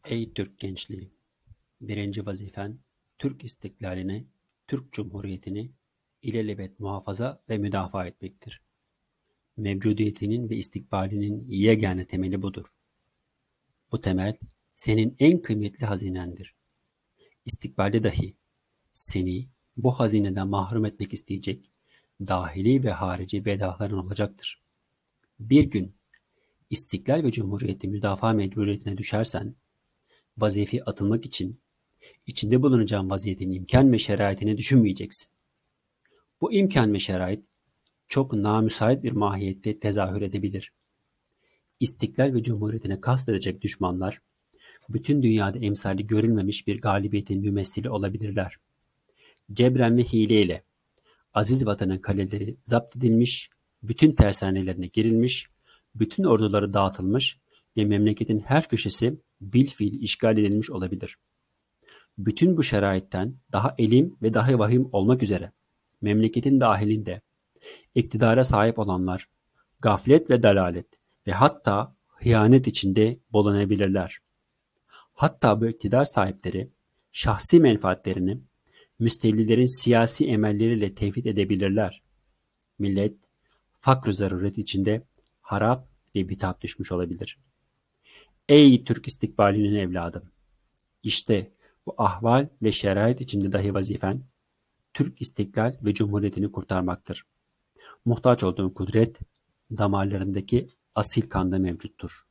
Ey Türk gençliği! Birinci vazifen, Türk istiklalini, Türk Cumhuriyeti'ni ilelebet muhafaza ve müdafaa etmektir. Mevcudiyetinin ve istikbalinin yegane temeli budur. Bu temel, senin en kıymetli hazinendir. İstikbalde dahi seni bu hazineden mahrum etmek isteyecek dahili ve harici bedahların olacaktır. Bir gün istiklal ve cumhuriyeti müdafaa mecburiyetine düşersen, vazifeye atılmak için içinde bulunacağın vaziyetin imkan ve şeraitini düşünmeyeceksin. Bu imkan ve şerait çok namüsait bir mahiyette tezahür edebilir. İstiklal ve cumhuriyetine kastedecek düşmanlar, bütün dünyada emsali görülmemiş bir galibiyetin mümessili olabilirler. Cebren ve hileyle aziz vatanın kaleleri zapt edilmiş, bütün tersanelerine girilmiş, bütün orduları dağıtılmış ve memleketin her köşesi bilfiil işgal edilmiş olabilir. Bütün bu şeraitten daha elim ve daha vahim olmak üzere memleketin dahilinde iktidara sahip olanlar gaflet ve dalalet ve hatta hıyanet içinde bulunabilirler. Hatta bu iktidar sahipleri şahsi menfaatlerini müstevlilerin siyasi emelleriyle tevhid edebilirler. Millet fakr-ı zaruret içinde harap ve bitap düşmüş olabilir. Ey Türk istikbalinin evladım! İşte bu ahval ve şerait içinde dahi vazifen, Türk istiklal ve cumhuriyetini kurtarmaktır. Muhtaç olduğun kudret, damarlarındaki asil kanda mevcuttur.